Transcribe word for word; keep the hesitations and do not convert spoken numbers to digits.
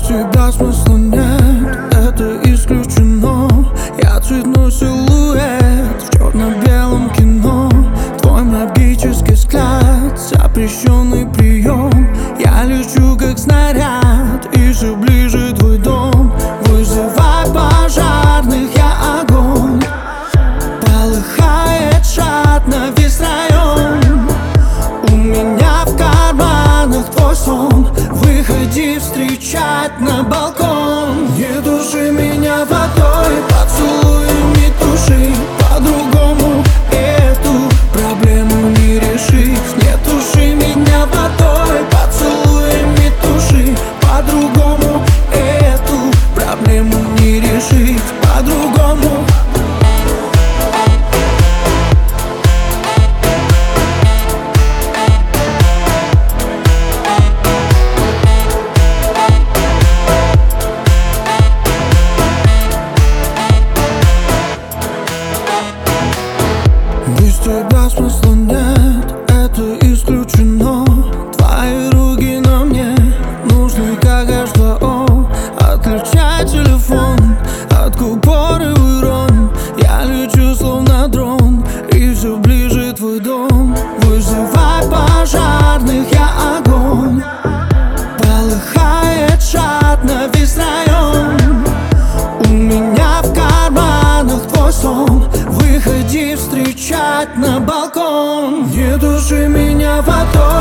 тебя смысла нет, это исключено. Я цветной силуэт в черно-белом кино. Твой магический взгляд, запрещенный прием. Я лечу как снаряд и все ближе твой дом. Вызывай пожарных, я огонь. Полыхает жадно весь район. У меня в карманах твой сон. Выходи встречать на балкон. Не души меня водой, поцелуями души. По-другому эту проблему не решить. Не души меня водой, поцелуями души. По-другому эту проблему не решить. По-другому. Без тебя смысла нет, это исключено. Твои руки на мне нужны как эйч два о. Отключай телефон от купоровый ром. Я лечу словно дрон и все ближе твой дом. Вызывай пожарных, я огонь. Полыхает жадно весь район. У меня в карманах твой сон. Выходи встречать на балкон. Не души меня водой,